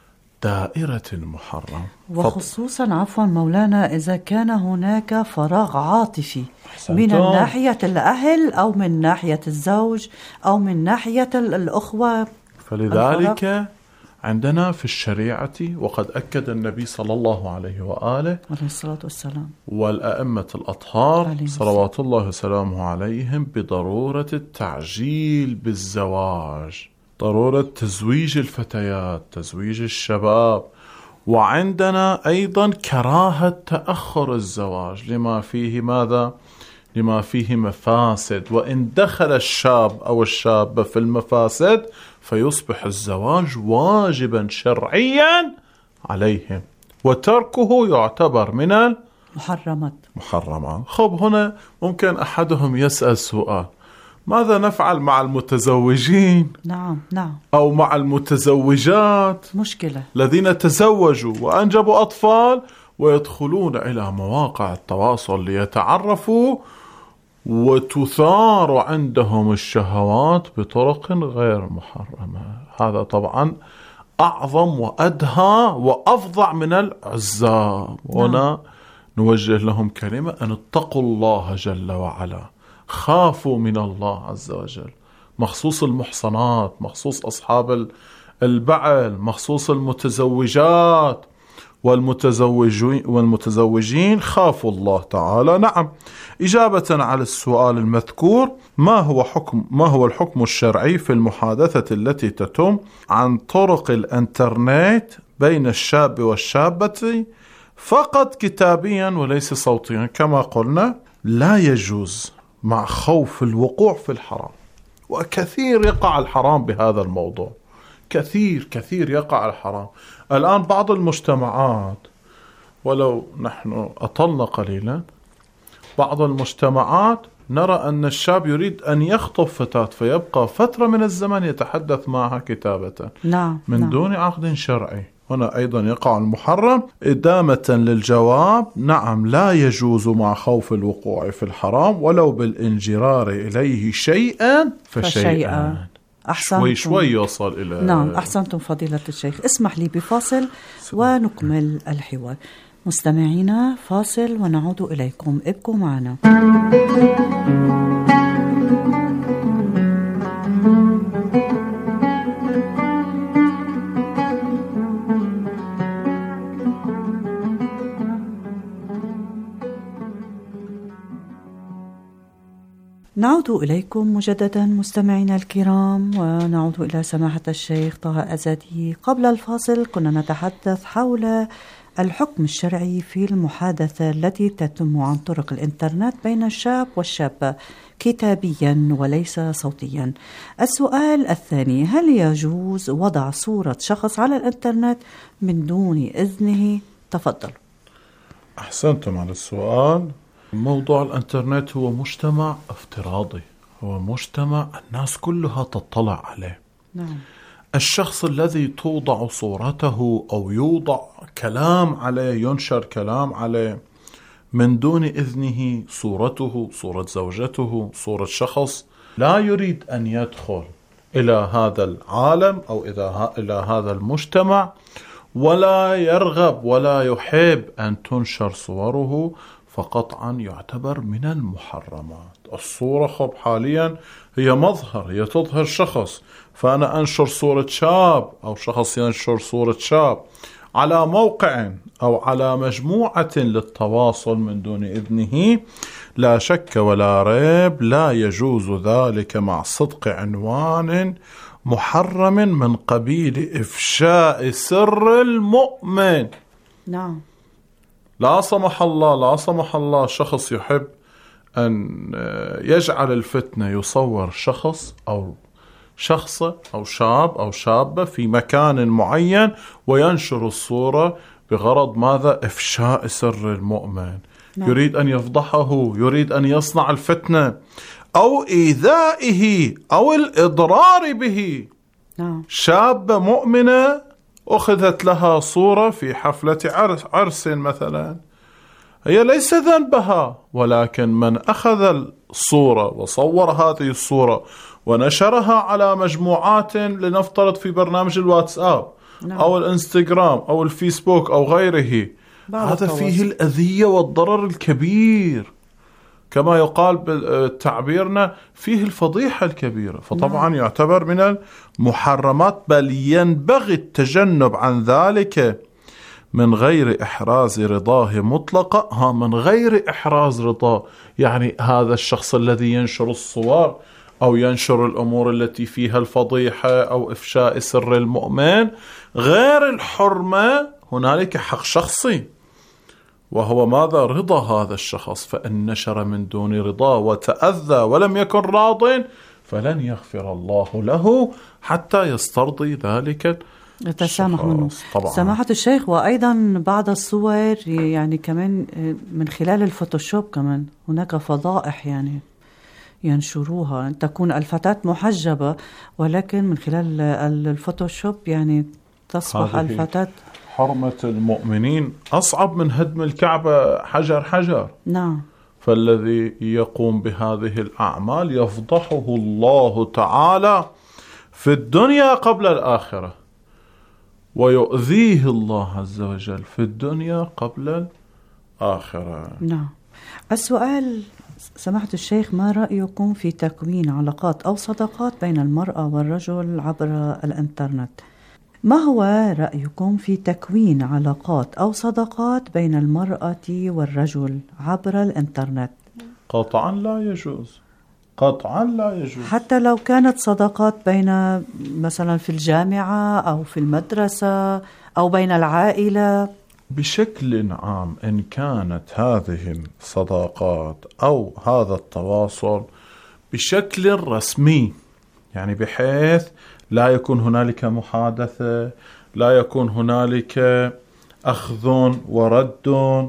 دائرة المحرم. وخصوصا عفوا مولانا إذا كان هناك فراغ عاطفي من ناحية الأهل أو من ناحية الزوج أو من ناحية الأخوة. فلذلك عندنا في الشريعة، وقد أكد النبي صلى الله عليه وآله عليه الصلاة والسلام والأئمة الأطهار صلوات الله وسلامه عليهم بضرورة التعجيل بالزواج، ضرورة تزويج الفتيات، تزويج الشباب. وعندنا أيضا كراهة تأخر الزواج لما فيه ماذا؟ لما فيه مفاسد، وإن دخل الشاب أو الشابة في المفاسد فيصبح الزواج واجبا شرعيا عليهم، وتركه يعتبر من المحرمات. خب هنا ممكن أحدهم يسأل سؤال: ماذا نفعل مع المتزوجين؟ نعم أو مع المتزوجات مشكلة الذين تزوجوا وأنجبوا أطفال ويدخلون إلى مواقع التواصل ليتعرفوا وتثار عندهم الشهوات بطرق غير محرمة. هذا طبعا أعظم وأدهى وأفظع من العزاب. هنا نوجه لهم كلمة أن اتقوا الله جل وعلا، خافوا من الله عز وجل، مخصوص المحصنات، مخصوص أصحاب البعل، مخصوص المتزوجات والمتزوجين خافوا الله تعالى. نعم، إجابة على السؤال المذكور: ما هو الحكم الشرعي في المحادثة التي تتم عن طرق الإنترنت بين الشاب والشابة فقط كتابيا وليس صوتيا؟ كما قلنا لا يجوز مع خوف الوقوع في الحرام، وكثير يقع الحرام بهذا الموضوع، كثير يقع الحرام. الآن بعض المجتمعات، ولو نحن أطلنا قليلا، بعض المجتمعات نرى أن الشاب يريد أن يخطب فتاة فيبقى فترة من الزمن يتحدث معها كتابة من دون عقد شرعي. هنا أيضا يقع المحرم. إدامة للجواب، نعم لا يجوز مع خوف الوقوع في الحرام ولو بالانجرار إليه شيئا فشيئا. أحسنتم. شوي يوصل إلى. نعم أحسنتم فضيلة الشيخ. اسمح لي بفاصل ونكمل الحوار. مستمعينا فاصل ونعود إليكم، ابقوا معنا. نعود إليكم مجددا مستمعينا الكرام، ونعود إلى سماحة الشيخ طه أزدي. قبل الفاصل كنا نتحدث حول الحكم الشرعي في المحادثة التي تتم عن طرق الإنترنت بين الشاب والشابة كتابيا وليس صوتيا. السؤال الثاني، هل يجوز وضع صورة شخص على الإنترنت من دون إذنه؟ تفضل. أحسنتم على السؤال. موضوع الإنترنت هو مجتمع افتراضي، هو مجتمع الناس كلها تطلع عليه. نعم. الشخص الذي توضع صورته أو يوضع كلام عليه، ينشر كلام عليه من دون إذنه، صورته، صورة زوجته، صورة شخص لا يريد أن يدخل إلى هذا العالم أو إلى هذا المجتمع، ولا يرغب ولا يحب أن تنشر صوره، فقطعا يعتبر من المحرمات. الصورة حاليا هي مظهر، هي تظهر شخص، فأنا أنشر صورة شاب أو شخص ينشر صورة شاب على موقع أو على مجموعة للتواصل من دون إذنه، لا شك ولا ريب لا يجوز ذلك مع صدق عنوان محرم من قبيل إفشاء سر المؤمن. نعم. لا سمح الله، لا سمح الله شخص يحب أن يجعل الفتنة، يصور شخص أو شخصة أو شاب أو شابة في مكان معين وينشر الصورة بغرض ماذا؟ إفشاء سر المؤمن. نعم. يريد أن يفضحه، يريد أن يصنع الفتنة أو إيذائه أو الإضرار به. نعم. شابة مؤمنة أخذت لها صورة في حفلة عرس مثلا، هي ليس ذنبها، ولكن من أخذ الصورة وصور هذه الصورة ونشرها على مجموعات، لنفترض في برنامج الواتساب أو الإنستغرام أو الفيسبوك أو غيره، هذا فيه الأذية والضرر الكبير، كما يقال بتعبيرنا فيه الفضيحة الكبيرة. فطبعا يعتبر من المحرمات، بل ينبغي التجنب عن ذلك من غير إحراز رضاه مطلقا. من غير إحراز رضاه، يعني هذا الشخص الذي ينشر الصور أو ينشر الأمور التي فيها الفضيحة أو إفشاء سر المؤمن غير الحرمة، هنالك حق شخصي، وهو ماذا؟ رضا هذا الشخص. فإن نشر من دون رضا وتأذى ولم يكن راض فلن يغفر الله له حتى يسترضي ذلك التسامح منه. سماحة الشيخ، وأيضا بعض الصور يعني كمان من خلال الفوتوشوب، كمان هناك فضائح يعني ينشروها، تكون الفتاة محجبة ولكن من خلال الفوتوشوب يعني تصبح الفتاة. حرمة المؤمنين أصعب من هدم الكعبة حجر حجر. نعم. فالذي يقوم بهذه الأعمال يفضحه الله تعالى في الدنيا قبل الآخرة، ويؤذيه الله عز وجل في الدنيا قبل الآخرة. نعم. السؤال سماحة الشيخ، ما رأيكم في تكوين علاقات أو صداقات بين المرأة والرجل عبر الإنترنت؟ ما هو رأيكم في تكوين علاقات أو صداقات بين المرأة والرجل عبر الإنترنت؟ قطعا لا يجوز، قطعا لا يجوز. حتى لو كانت صداقات بين مثلا في الجامعة أو في المدرسة أو بين العائلة. بشكل عام إن كانت هذه الصداقات أو هذا التواصل بشكل رسمي، يعني بحيث لا يكون هنالك محادثة، لا يكون هنالك أخذ ورد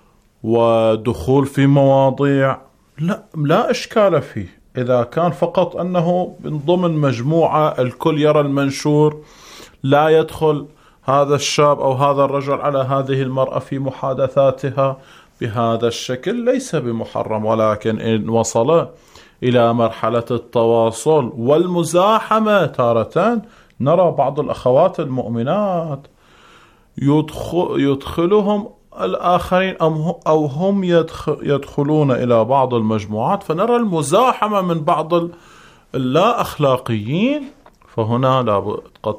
ودخول في مواضيع، لا إشكال فيه. إذا كان فقط أنه من ضمن مجموعة الكل يرى المنشور، لا يدخل هذا الشاب أو هذا الرجل على هذه المرأة في محادثاتها بهذا الشكل ليس بمحرم، ولكن إن وصل إلى مرحلة التواصل والمزاحمة تارة نرى بعض الأخوات المؤمنات يدخلهم الآخرين أو هم يدخلون إلى بعض المجموعات، فنرى المزاحمة من بعض اللا أخلاقيين، فهنا لابد قد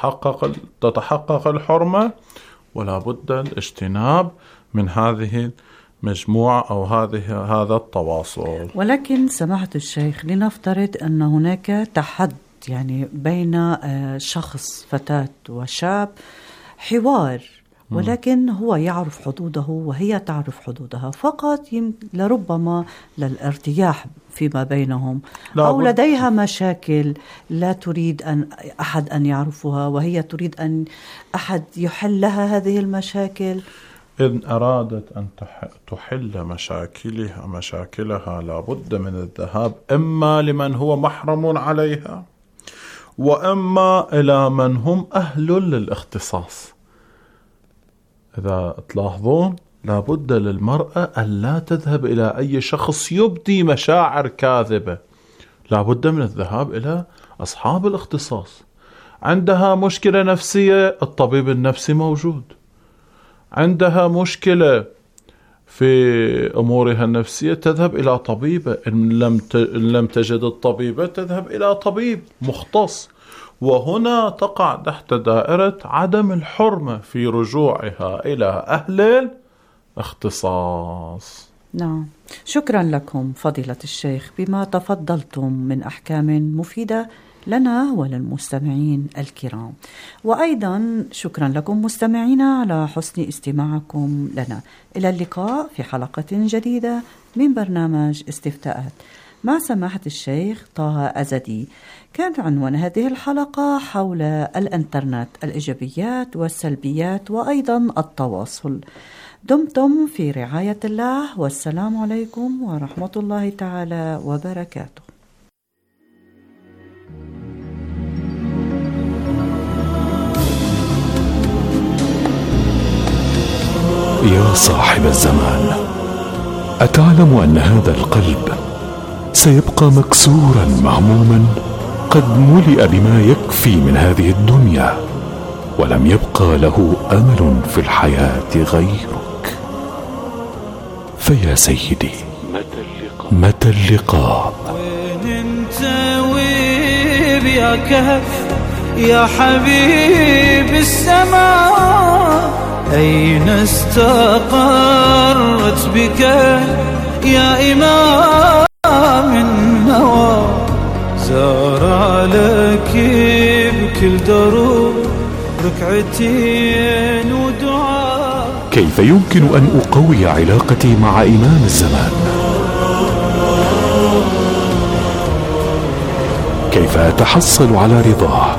تتحقق الحرمة، ولا بد الاجتناب من هذه المجموعة أو هذا التواصل. ولكن سماحة الشيخ، لنفترض أن هناك تحد يعني بين شخص فتاة وشاب، حوار، ولكن هو يعرف حدوده وهي تعرف حدودها، فقط لربما للارتياح فيما بينهم، أو لديها مشاكل لا تريد أحد أن يعرفها وهي تريد أن أحد يحل لها هذه المشاكل. إن أرادت أن تحل مشاكلها لابد من الذهاب إما لمن هو محرم عليها، وإما إلى من هم أهل للاختصاص. إذا تلاحظون لابد للمرأة أن لا تذهب إلى أي شخص يبدي مشاعر كاذبة، لابد من الذهاب إلى أصحاب الاختصاص. عندها مشكلة نفسية، الطبيب النفسي موجود. عندها مشكلة في أمورها النفسية، تذهب إلى طبيبة. إن لم تجد الطبيبة تذهب إلى طبيب مختص. وهنا تقع تحت دائرة عدم الحرمة في رجوعها إلى أهل الاختصاص. نعم، شكرا لكم فضيلة الشيخ بما تفضلتم من أحكام مفيدة لنا وللمستمعين الكرام، وأيضا شكرا لكم مستمعينا على حسن استماعكم لنا. إلى اللقاء في حلقة جديدة من برنامج استفتاءات مع سماحة الشيخ طه أزدي. كان عنوان هذه الحلقة حول الإنترنت، الإيجابيات والسلبيات وأيضا التواصل. دمتم في رعاية الله، والسلام عليكم ورحمة الله تعالى وبركاته. يا صاحب الزمان، أتعلم أن هذا القلب سيبقى مكسورا مهموما، قد ملئ بما يكفي من هذه الدنيا، ولم يبقى له أمل في الحياة غيرك. فيا سيدي، متى اللقاء؟ وين انت وين يا كهف يا حبيب السماء؟ أين استقرت بك يا إمام النوى؟ زار لك بكل دروب ركعتين ودعاء. كيف يمكن أن أقوي علاقتي مع إمام الزمان؟ كيف أتحصل على رضاه؟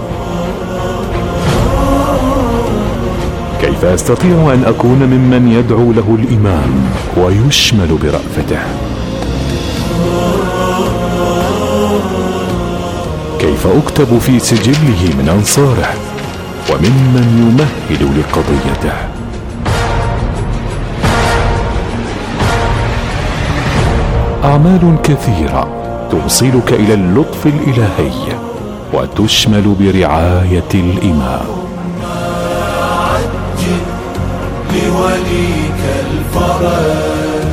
كيف أستطيع أن أكون ممن يدعو له الإمام ويشمل برأفته؟ كيف أكتب في سجله من أنصاره وممن يمهد لقضيته؟ أعمال كثيرة توصلك إلى اللطف الإلهي وتشمل برعاية الإمام. لوليك الفرج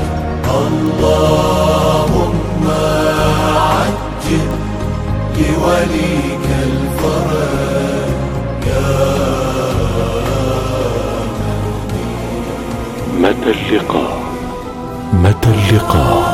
اللهم عجل لوليك الفرج يا متى اللقاء؟ متى اللقاء؟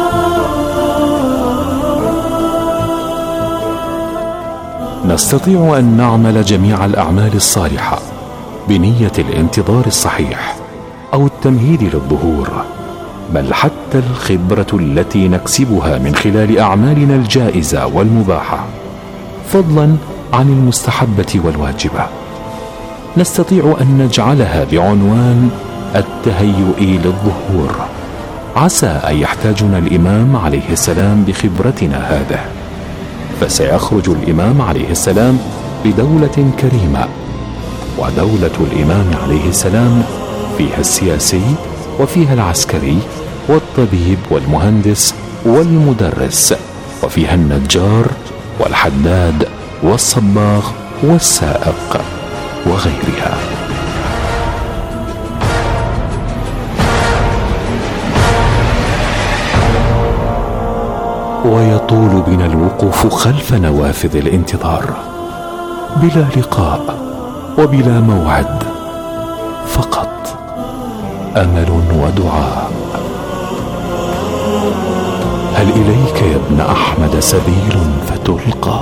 نستطيع أن نعمل جميع الأعمال الصالحة بنية الانتظار الصحيح أو التمهيد للظهور، بل حتى الخبرة التي نكسبها من خلال أعمالنا الجائزة والمباحة، فضلا عن المستحبة والواجبة، نستطيع أن نجعلها بعنوان التهيؤ للظهور. عسى أن يحتاجنا الإمام عليه السلام بخبرتنا هذه، فسيخرج الإمام عليه السلام بدولة كريمة ودولة الإمام عليه السلام فيها السياسي وفيها العسكري والطبيب والمهندس والمدرس، وفيها النجار والحداد والصباغ والسائق وغيرها. ويطول بنا الوقوف خلف نوافذ الانتظار بلا لقاء وبلا موعد، فقط أمل ودعاء. هل إليك يا ابن أحمد سبيل فتلقى؟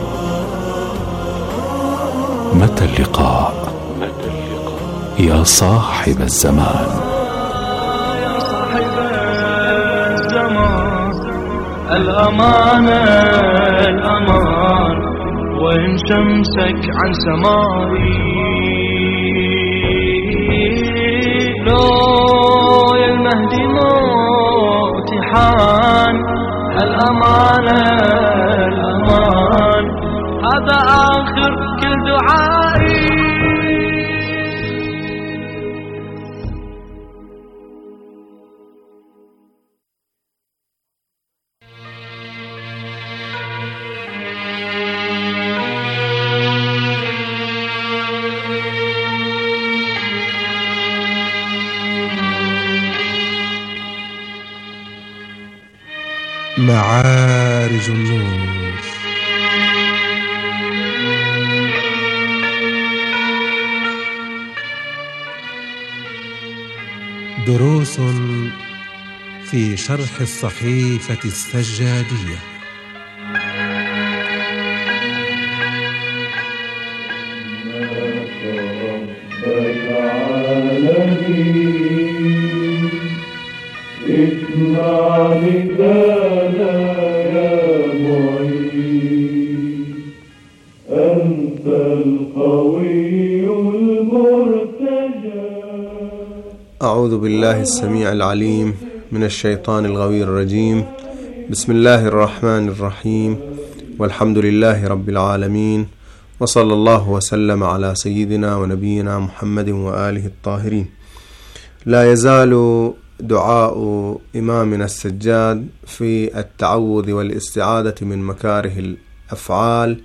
متى اللقاء يا صاحب الزمان؟ يا صاحب الزمان، الأمانة الأمان، وإن شمسك عن سمائي، لو يا المهدي موتي حان، الأمانة الأمان، هذا آخر كل دعائي. معارج النور. دروس في شرح الصحيفة السجادية. اسمع ندانا يا معين، أنت القوي المرتجى. أعوذ بالله السميع العليم من الشيطان الغوي الرجيم. بسم الله الرحمن الرحيم، والحمد لله رب العالمين، وصلى الله وسلم على سيدنا ونبينا محمد وآله الطاهرين. لا يزال دعاء إمامنا السجاد في التعوذ والاستعاذة من مكاره الأفعال،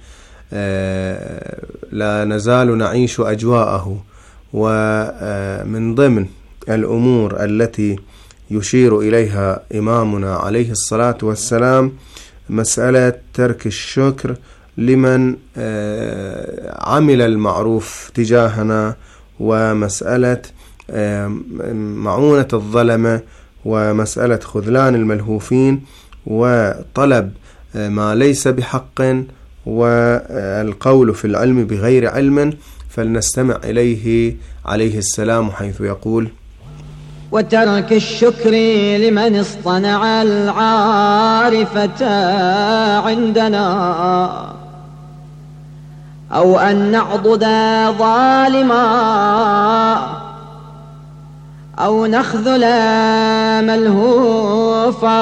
لا نزال نعيش أجواءه. ومن ضمن الأمور التي يشير إليها إمامنا عليه الصلاة والسلام مسألة ترك الشكر لمن عمل المعروف تجاهنا، ومسألة معونة الظلمة، ومسألة خذلان الملهوفين، وطلب ما ليس بحق، والقول في العلم بغير علم. فلنستمع إليه عليه السلام حيث يقول: وترك الشكر لمن اصطنع العارفة عندنا، أو أن نعضد ظالما، أو نخذل ملهوفا،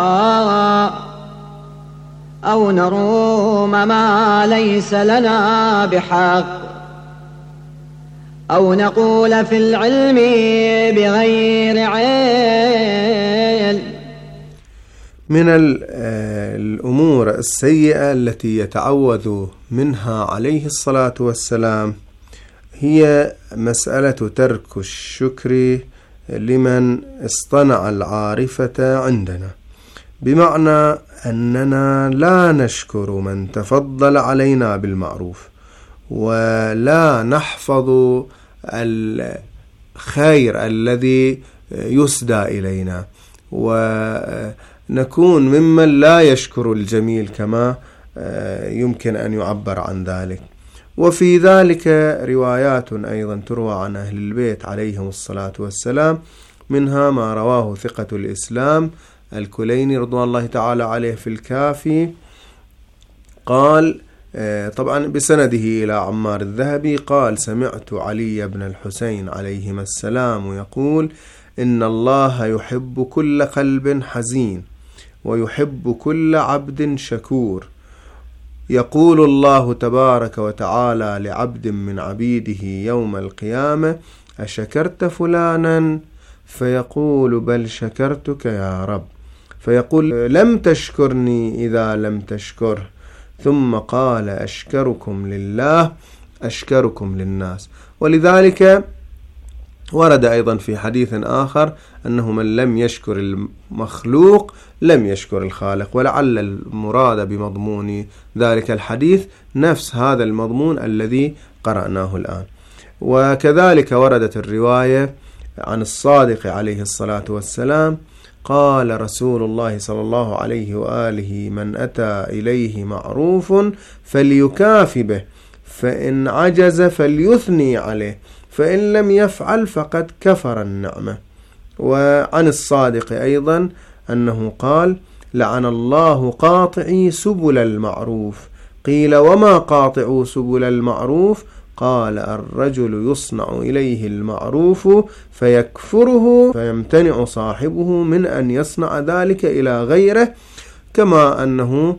أو نروم ما ليس لنا بحق، أو نقول في العلم بغير علم. من الأمور السيئة التي يتعوذ منها عليه الصلاة والسلام هي مسألة ترك الشكر لمن اصطنع العارفة عندنا، بمعنى أننا لا نشكر من تفضل علينا بالمعروف، ولا نحفظ الخير الذي يسدى إلينا، ونكون ممن لا يشكر الجميل كما يمكن أن يعبر عن ذلك. وفي ذلك روايات أيضا تروى عن أهل البيت عليهم الصلاة والسلام، منها ما رواه ثقة الإسلام الكليني رضوان الله تعالى عليه في الكافي، قال طبعا بسنده إلى عمار الذهبي، قال: سمعت علي بن الحسين عليهما السلام يقول: إن الله يحب كل قلب حزين، ويحب كل عبد شكور، يقول الله تبارك وتعالى لعبد من عبيده يوم القيامة: أشكرت فلانا؟ فيقول: بل شكرتك يا رب. فيقول: لم تشكرني إذا لم تشكره. ثم قال: أشكركم لله أشكركم للناس. ولذلك ورد أيضا في حديث آخر أنه من لم يشكر المخلوق لم يشكر الخالق، ولعل المراد بمضمون ذلك الحديث نفس هذا المضمون الذي قرأناه الآن. وكذلك وردت الرواية عن الصادق عليه الصلاة والسلام قال رسول الله صلى الله عليه وآله: من أتى إليه معروف فليكاف به، فإن عجز فليثني عليه، فإن لم يفعل فقد كفر النعمة. وعن الصادق أيضا أنه قال: لعن الله قاطعي سبل المعروف. قيل: وما قاطع سبل المعروف؟ قال: الرجل يصنع إليه المعروف فيكفره فيمتنع صاحبه من أن يصنع ذلك إلى غيره. كما أنه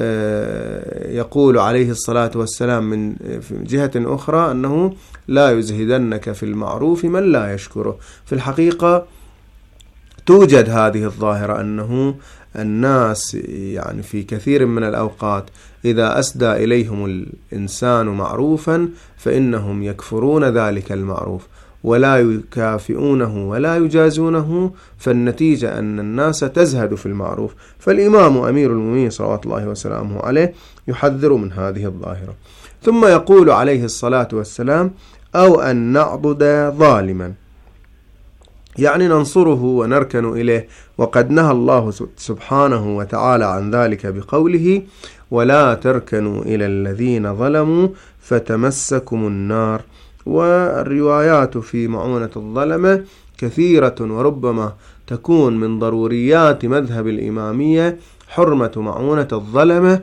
يقول عليه الصلاة والسلام من جهة أخرى أنه لا يزهدنك في المعروف من لا يشكره. في الحقيقة توجد هذه الظاهرة أنه الناس يعني في كثير من الأوقات إذا أسدى إليهم الإنسان معروفا فإنهم يكفرون ذلك المعروف ولا يكافئونه ولا يجازونه، فالنتيجة أن الناس تزهد في المعروف. فالإمام أمير المؤمنين صلوات الله وسلامه عليه يحذر من هذه الظاهرة. ثم يقول عليه الصلاة والسلام: أو أن نعضد ظالما، يعني ننصره ونركن إليه. وقد نهى الله سبحانه وتعالى عن ذلك بقوله: ولا تركنوا إلى الذين ظلموا فتمسكم النار. والروايات في معونة الظلمة كثيرة، وربما تكون من ضروريات مذهب الإمامية حرمة معونة الظلمة،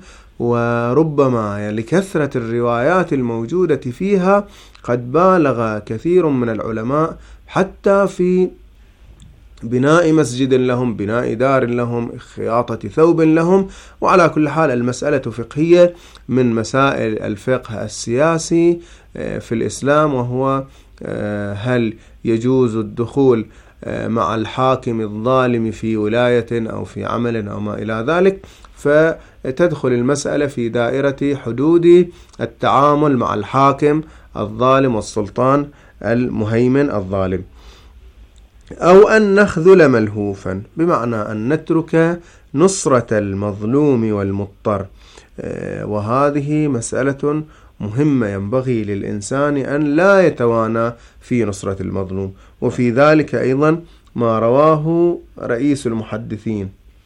وربما لكثرة الروايات الموجودة فيها قد بالغ كثير من العلماء حتى في بناء مسجد لهم، بناء دار لهم، خياطة ثوب لهم. وعلى كل حال المسألة فقهية من مسائل الفقه السياسي في الإسلام، وهو هل يجوز الدخول مع الحاكم الظالم في ولاية أو في عمل أو ما إلى ذلك. فتدخل المسألة في دائرة حدود التعامل مع الحاكم الظالم والسلطان المهيمن الظالم. أو أن نخذل ملهوفا، بمعنى أن نترك نصرة المظلوم والمضطر. وهذه مسألة مهمة، ينبغي للإنسان أن لا يتوانى في نصرة المظلوم. وفي ذلك أيضا ما رواه رئيس المحدثين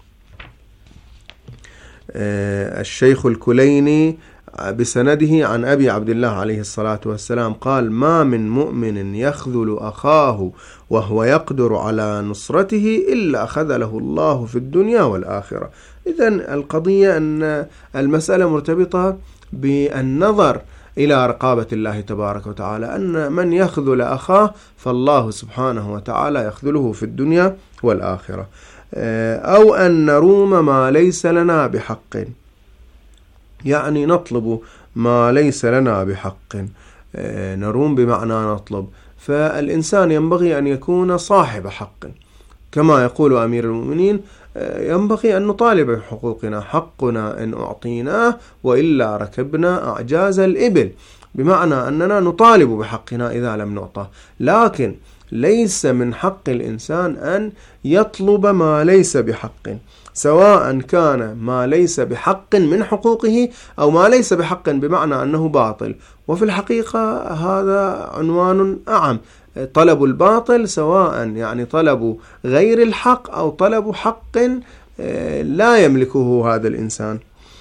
الشيخ الكليني بسنده عن أبي عبد الله عليه الصلاة والسلام قال: ما من مؤمن يخذل أخاه وهو يقدر على نصرته إلا خذله الله في الدنيا والآخرة. إذن القضية أن المسألة مرتبطة بالنظر إلى رقابة الله تبارك وتعالى، أن من يخذل أخاه فالله سبحانه وتعالى يخذله في الدنيا والآخرة. أو أن نروم ما ليس لنا بحق، يعني نطلب ما ليس لنا بحق. نروم بمعنى نطلب، فالإنسان ينبغي أن يكون صاحب حق، كما يقول أمير المؤمنين: ينبغي أن نطالب بحقوقنا، حقنا إن أعطيناه وإلا ركبنا أعجاز الإبل، بمعنى أننا نطالب بحقنا إذا لم نعطى. لكن ليس من حق الإنسان أن يطلب ما ليس بحق، سواء كان ما ليس بحق من حقوقه أو ما ليس بحق بمعنى أنه باطل. وفي الحقيقة هذا عنوان أعم، طلب الباطل، سواء يعني طلب غير الحق أو طلب حق لا يملكه هذا الإنسان.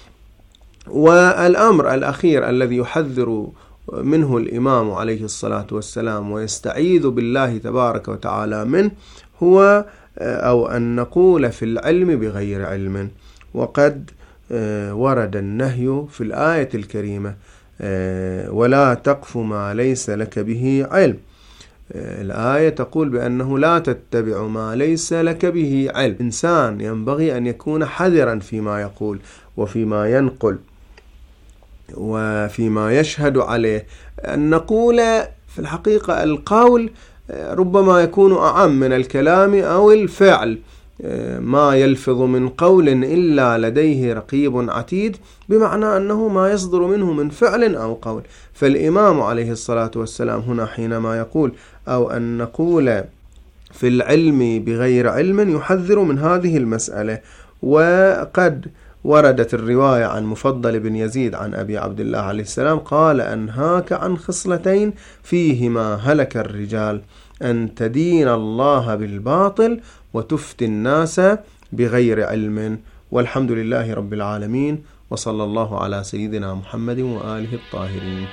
والأمر الأخير الذي يحذر منه الإمام عليه الصلاة والسلام ويستعيذ بالله تبارك وتعالى منه هو أو أن نقول في العلم بغير علم. وقد ورد النهي في الآية الكريمة: ولا تقف ما ليس لك به علم. الآية تقول بأنه لا تتبع ما ليس لك به علم. إنسان ينبغي أن يكون حذرا فيما يقول وفيما ينقل. وفيما يشهد عليه، أن نقول في الحقيقة القول ربما يكون أعم من الكلام أو الفعل، ما يلفظ من قول إلا لديه رقيب عتيد، بمعنى أنه ما يصدر منه من فعل أو قول. فالإمام عليه الصلاة والسلام هنا حينما يقول أو أن نقول في العلم بغير علم يحذر من هذه المسألة. وقد وردت الرواية عن مفضل بن يزيد عن أبي عبد الله عليه السلام قال: أنهاك عن خصلتين فيهما هلك الرجال، أن تدين الله بالباطل وتفتي الناس بغير علم. والحمد لله رب العالمين، وصلى الله على سيدنا محمد وآله الطاهرين.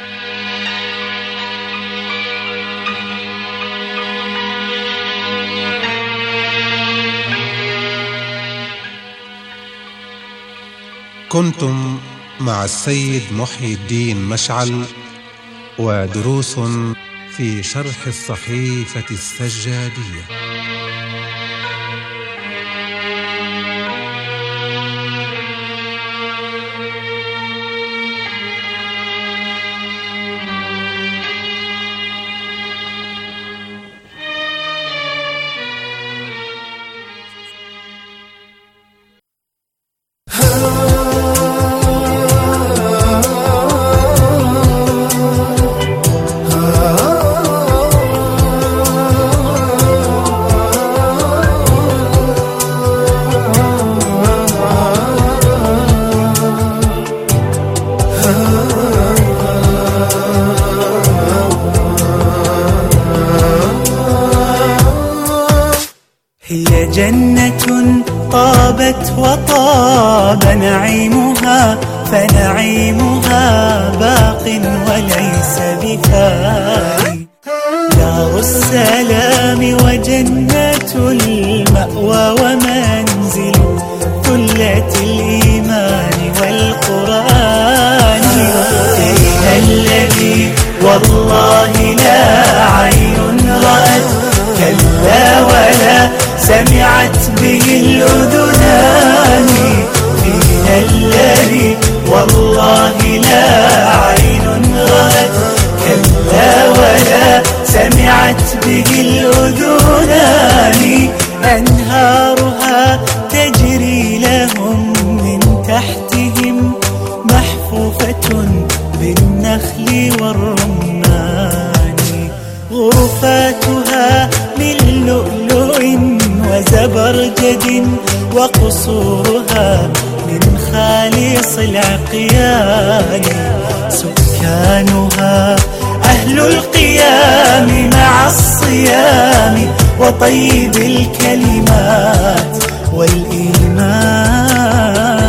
كنتم مع السيد محي الدين مشعل ودروس في شرح الصحيفة السجادية. هي جنة طابت وطاب نعيمها، فنعيمها باق وليس بفاني. دار السلام وجنة المأوى ومنزل ثلة الإيمان والقرآن. فيها الذي والله لا عين رأت، كلا ولا سمعت به الأذنان. فيها الذي والله لا عين رأت، كلا ولا سمعت به الأذنان. أنهارها تجري لهم من تحتهم، محفوفة بالنخل والرمان. غرفاتها من لؤلؤ وزبرجد، وقصورها من خالص العقيان. سكانها أهل القيام مع الصيام وطيب الكلمات والإيمان.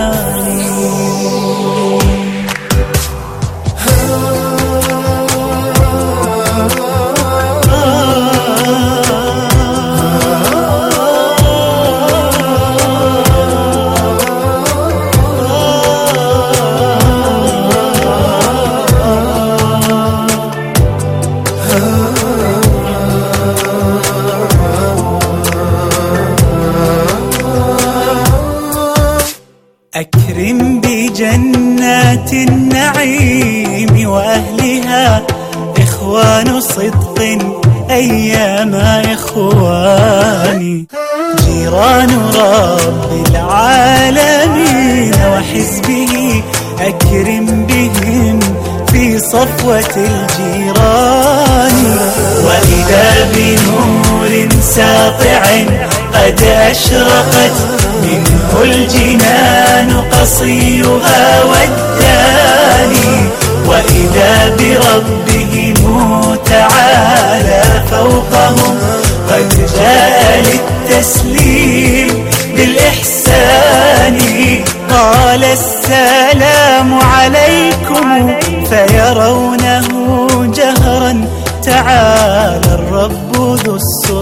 أكرم بجنات النعيم وأهلها، إخوان صدق أيام إخواني. جيران رب العالمين وحزبه، أكرم بهم في صفوة الجيران. وإذا بنور ساطع قد أشرقت منه الجنان قصيها والداني. وإذا بربهم تعالى فوقهم قد جاء للتسليم بالإحسان. قال السلام عليكم فيرونه جهرا، تعالى الرب ذو السلطان.